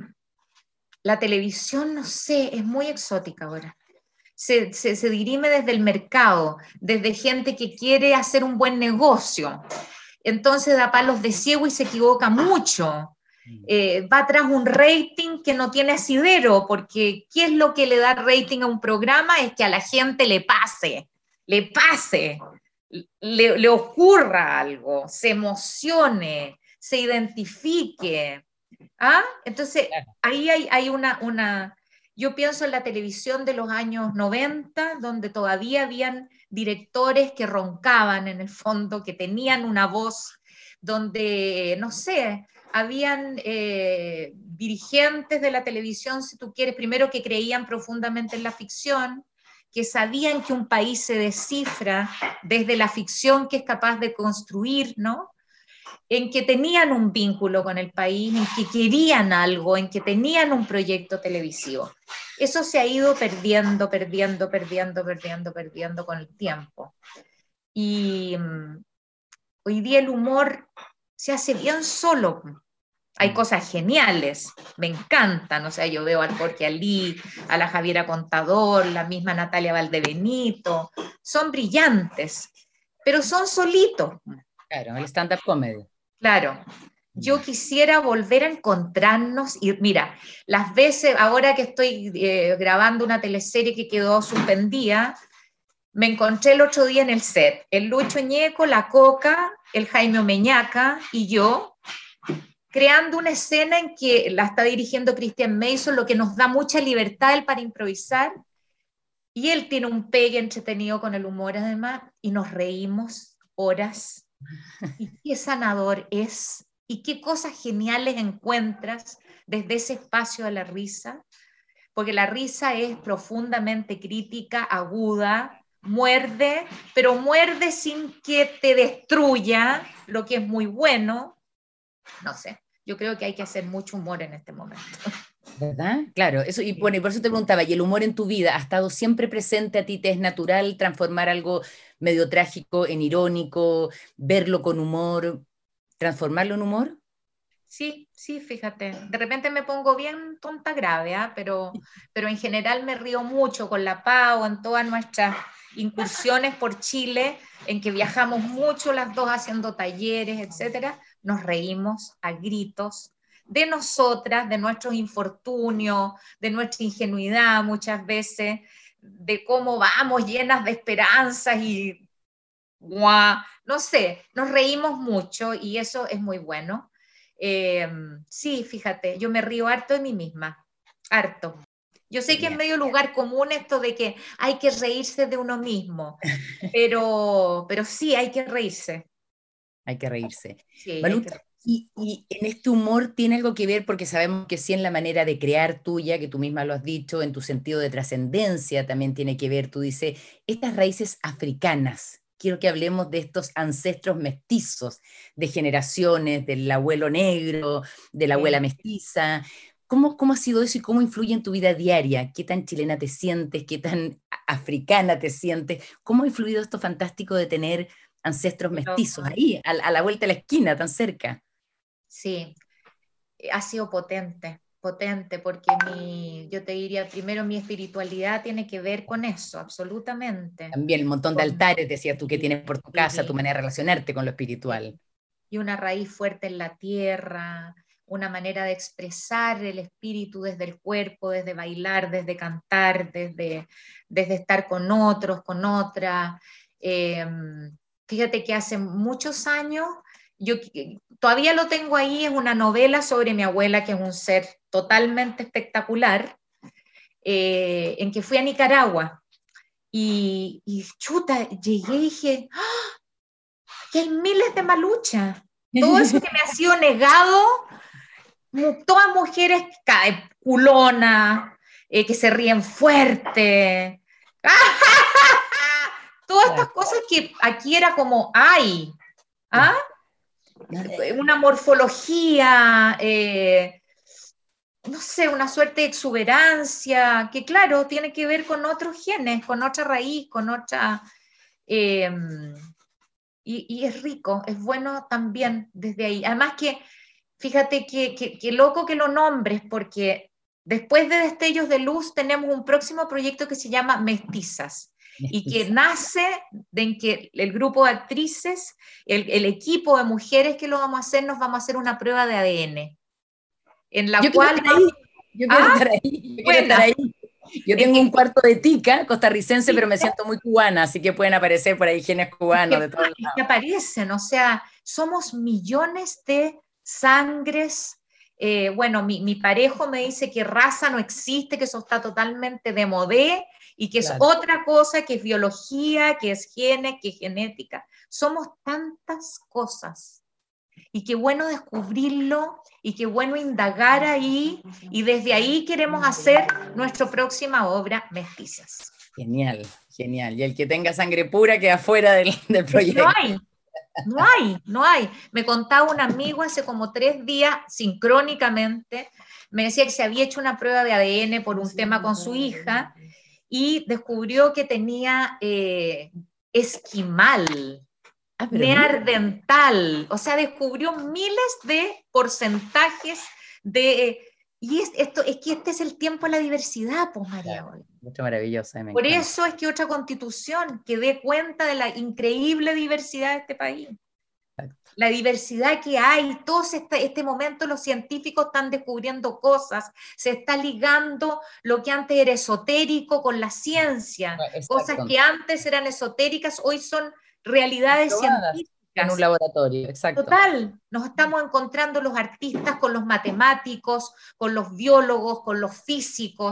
la televisión, no sé, es muy exótica ahora. Se, se, se dirime desde el mercado, desde gente que quiere hacer un buen negocio. Entonces da palos de ciego y se equivoca mucho. Eh, va tras un rating que no tiene asidero, porque ¿qué es lo que le da rating a un programa? Es que a la gente le pase, le pase, le, le ocurra algo, se emocione, se identifique. ¿Ah? Entonces, ahí hay, hay una, una... Yo pienso en la televisión de los años noventa, donde todavía habían directores que roncaban en el fondo, que tenían una voz, donde, no sé, habían eh, dirigentes de la televisión, si tú quieres, primero que creían profundamente en la ficción, que sabían que un país se descifra desde la ficción que es capaz de construir, ¿no? En que tenían un vínculo con el país, en que querían algo, en que tenían un proyecto televisivo. Eso se ha ido perdiendo, perdiendo, perdiendo, perdiendo, perdiendo con el tiempo. Y um, hoy día el humor se hace bien solo. Hay cosas geniales, me encantan, o sea, yo veo al Jorge Alí, a la Javiera Contador, la misma Natalia Valdebenito, son brillantes, pero son solitos. Claro, el stand-up comedy. Claro, yo quisiera volver a encontrarnos y mira, las veces, ahora que estoy eh, grabando una teleserie que quedó suspendida, me encontré el otro día en el set, el Lucho Ñeco, la Coca, el Jaime Omeñaca y yo, creando una escena en que la está dirigiendo Christian Mason, lo que nos da mucha libertad él para improvisar, y él tiene un pegue entretenido con el humor además, y nos reímos horas. Y qué sanador es, y qué cosas geniales encuentras desde ese espacio de la risa, porque la risa es profundamente crítica, aguda, muerde, pero muerde sin que te destruya, lo que es muy bueno. No sé, yo creo que hay que hacer mucho humor en este momento. ¿Verdad? Claro, eso, y bueno, y por eso te preguntaba, ¿y el humor en tu vida ha estado siempre presente a ti? ¿Te es natural transformar algo medio trágico en irónico, verlo con humor, transformarlo en humor? Sí, sí, fíjate, de repente me pongo bien tonta grave, ¿eh? pero, pero en general me río mucho con la Pau, en todas nuestras incursiones por Chile, en que viajamos mucho las dos haciendo talleres, etcétera, nos reímos a gritos de nosotras, de nuestros infortunios, de nuestra ingenuidad muchas veces, de cómo vamos llenas de esperanzas y guau, no sé, nos reímos mucho y eso es muy bueno. Eh, sí, fíjate, yo me río harto de mí misma, harto. Yo sé que es medio lugar común esto de que hay que reírse de uno mismo, pero, pero sí, hay que reírse. Hay que reírse. Sí, Maluta, hay que... Y, y en este humor tiene algo que ver, porque sabemos que sí en la manera de crear tuya, que tú misma lo has dicho, en tu sentido de trascendencia también tiene que ver, tú dices, estas raíces africanas. Quiero que hablemos de estos ancestros mestizos, de generaciones, del abuelo negro, de la abuela mestiza. ¿Cómo, ¿Cómo ha sido eso y cómo influye en tu vida diaria? ¿Qué tan chilena te sientes? ¿Qué tan africana te sientes? ¿Cómo ha influido esto fantástico de tener ancestros mestizos ahí, a, a la vuelta de la esquina, tan cerca? Sí, ha sido potente, potente, porque mi, yo te diría, primero mi espiritualidad tiene que ver con eso, absolutamente. También el montón de Con, altares, decías tú, que sí, tienes por tu casa, sí, tu manera de relacionarte con lo espiritual. sí. Y una raíz fuerte en la tierra, una manera de expresar el espíritu desde el cuerpo, desde bailar, desde cantar, desde, desde estar con otros, con otras. Eh, fíjate que hace muchos años, yo todavía lo tengo ahí, es una novela sobre mi abuela, que es un ser totalmente espectacular, eh, en que fui a Nicaragua. Y, y chuta, llegué y dije, ¡ah! Que hay miles de maluchas. Todo eso que me ha sido negado, todas mujeres culonas, eh, que se ríen fuerte, Todas estas cosas que aquí era como, ay, ¿ah? Una morfología, eh, no sé, una suerte de exuberancia, que claro, tiene que ver con otros genes, con otra raíz, con otra... Eh, y, y es rico, es bueno también desde ahí. Además que, fíjate que, que, que loco que lo nombres, porque después de Destellos de Luz tenemos un próximo proyecto que se llama Mestizas, y que nace de en que el grupo de actrices, el, el equipo de mujeres que lo vamos a hacer, nos vamos a hacer una prueba de A D N, en la Yo quiero cual... estar ahí, yo quiero ¿Ah? estar ahí, yo quiero Buena. estar ahí. Yo tengo que, un cuarto de tica costarricense, sí, pero me siento muy cubana, así que pueden aparecer por ahí genes cubanos que, de todos que lados. aparecen, o sea, somos millones de sangres. Eh, bueno, mi, mi parejo me dice que raza no existe, que eso está totalmente de modé y que es Claro. otra cosa, que es biología, que es genes, que es genética. Somos tantas cosas. Y qué bueno descubrirlo y qué bueno indagar ahí, y desde ahí queremos hacer nuestra próxima obra, Mestizas. Genial, genial. Y el que tenga sangre pura queda fuera del, del proyecto. No hay, no hay, no hay. Me contaba un amigo hace como tres días, sincrónicamente, me decía que se había hecho una prueba de A D N por un tema con su hija y descubrió que tenía eh, esquimal, Ah, pero neandertal, o sea, descubrió miles de porcentajes de... Y es, esto, es que este es el tiempo de la diversidad, pues, María Olga. Mucho maravillosa, me Por encanta. eso es que otra constitución que dé cuenta de la increíble diversidad de este país. Exacto. La diversidad que hay, todo este, este momento los científicos están descubriendo cosas, se está ligando lo que antes era esotérico con la ciencia, exacto, cosas que antes eran esotéricas, hoy son realidades probadas científicas. En un laboratorio, exacto. Total, nos estamos encontrando los artistas con los matemáticos, con los biólogos, con los físicos.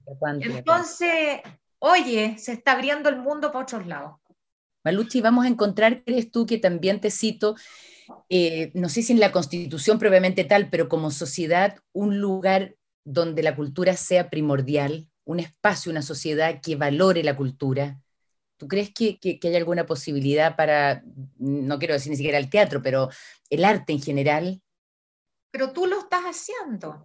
Entonces, oye, se está abriendo el mundo para otros lados. Maluchi, vamos a encontrar, ¿crees tú que también te cito, eh, no sé si en la Constitución propiamente tal, pero como sociedad, un lugar donde la cultura sea primordial, un espacio, una sociedad que valore la cultura? ¿Tú crees que, que, que hay alguna posibilidad para, no quiero decir ni siquiera el teatro, pero el arte en general? Pero tú lo estás haciendo.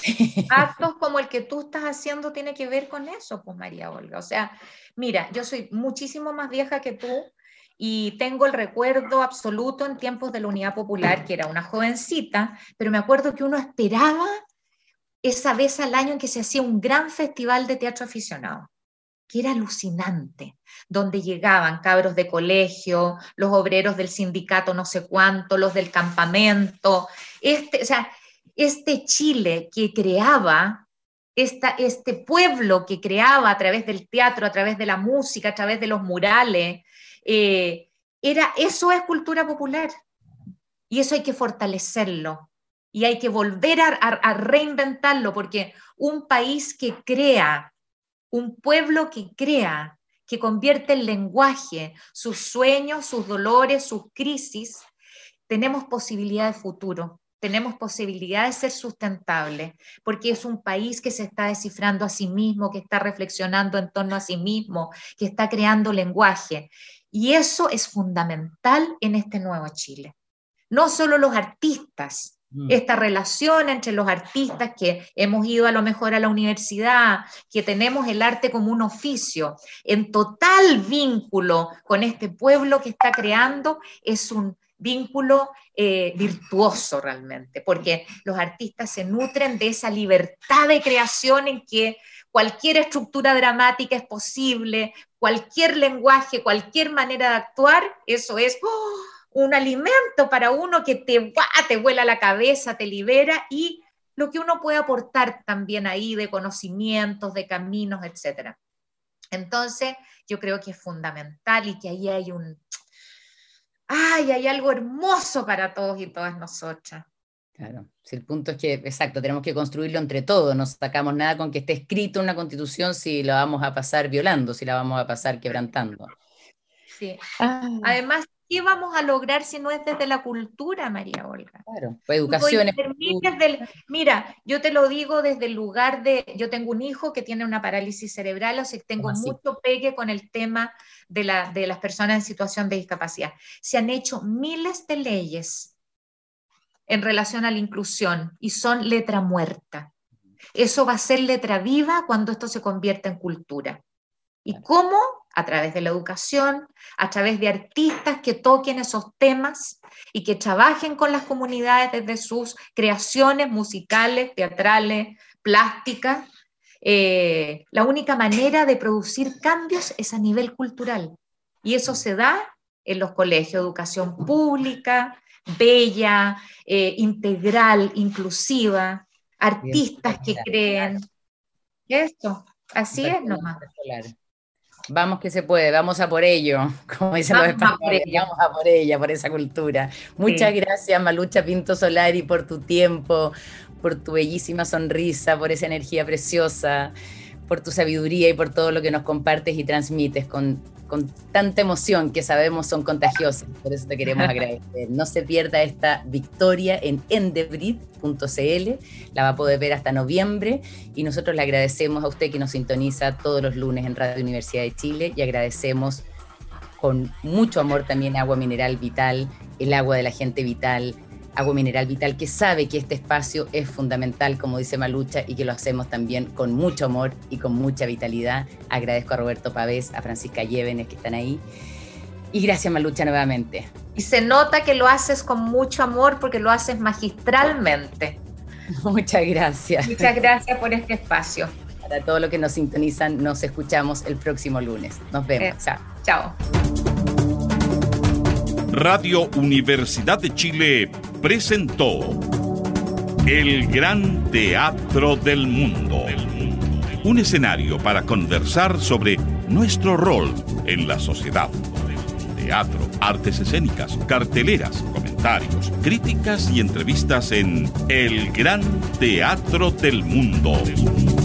Actos como el que tú estás haciendo tiene que ver con eso, pues, María Olga. O sea, mira, yo soy muchísimo más vieja que tú y tengo el recuerdo absoluto en tiempos de la Unidad Popular, que era una jovencita, pero me acuerdo que uno esperaba esa vez al año en que se hacía un gran festival de teatro aficionado, que era alucinante, donde llegaban cabros de colegio, los obreros del sindicato no sé cuánto, los del campamento, este, o sea, este Chile que creaba, esta, este pueblo que creaba a través del teatro, a través de la música, a través de los murales, eh, era, eso es cultura popular, y eso hay que fortalecerlo, y hay que volver a, a, a reinventarlo, porque un país que crea, un pueblo que crea, que convierte el lenguaje, sus sueños, sus dolores, sus crisis, tenemos posibilidad de futuro, tenemos posibilidad de ser sustentables, porque es un país que se está descifrando a sí mismo, que está reflexionando en torno a sí mismo, que está creando lenguaje. Y eso es fundamental en este nuevo Chile. No solo los artistas, esta relación entre los artistas que hemos ido a lo mejor a la universidad, que tenemos el arte como un oficio, en total vínculo con este pueblo que está creando, es un vínculo eh, virtuoso realmente, porque los artistas se nutren de esa libertad de creación en que cualquier estructura dramática es posible, cualquier lenguaje, cualquier manera de actuar, eso es... ¡oh! Un alimento para uno que te, ¡buah! Te vuela la cabeza, te libera, y lo que uno puede aportar también ahí de conocimientos, de caminos, etcétera. Entonces, yo creo que es fundamental y que ahí hay un, ay, hay algo hermoso para todos y todas nosotras. Claro, si el punto es que, exacto, tenemos que construirlo entre todos, no sacamos nada con que esté escrito en una constitución si la vamos a pasar violando, si la vamos a pasar quebrantando. Sí. Ah. Además, ¿qué vamos a lograr si no es desde la cultura, María Olga? Claro, pues educación. Del, mira, yo te lo digo desde el lugar de, yo tengo un hijo que tiene una parálisis cerebral, o sea, tengo mucho pegue con el tema de, la, de las personas en situación de discapacidad. Se han hecho miles de leyes en relación a la inclusión y son letra muerta. Eso va a ser letra viva cuando esto se convierta en cultura. ¿Y cómo? A través de la educación, a través de artistas que toquen esos temas y que trabajen con las comunidades desde sus creaciones musicales, teatrales, plásticas. Eh, la única manera de producir cambios es a nivel cultural. Y eso se da en los colegios, educación pública, bella, eh, integral, inclusiva, artistas que creen. Esto, así es nomás. Vamos que se puede, vamos a por ello, como dicen los españoles, vamos a por ella, por esa cultura. Muchas sí. gracias, Malucha Pinto Solari, por tu tiempo, por tu bellísima sonrisa, por esa energía preciosa, por tu sabiduría y por todo lo que nos compartes y transmites con, con tanta emoción que sabemos son contagiosas. Por eso te queremos agradecer. No se pierda esta victoria en endebrid punto c l, la va a poder ver hasta noviembre y nosotros le agradecemos a usted que nos sintoniza todos los lunes en Radio Universidad de Chile y agradecemos con mucho amor también Agua Mineral Vital, el agua de la gente vital, Agua Mineral Vital, que sabe que este espacio es fundamental, como dice Malucha, y que lo hacemos también con mucho amor y con mucha vitalidad. Agradezco a Roberto Pavés, a Francisca Llévenes que están ahí. Y gracias, Malucha, nuevamente. Y se nota que lo haces con mucho amor porque lo haces magistralmente. Muchas gracias. Muchas gracias por este espacio. Para todos los que nos sintonizan, nos escuchamos el próximo lunes. Nos vemos. Eh, chao. Chao. Radio Universidad de Chile presentó El Gran Teatro del Mundo. Un escenario para conversar sobre nuestro rol en la sociedad. Teatro, artes escénicas, carteleras, comentarios, críticas y entrevistas en El Gran Teatro del Mundo.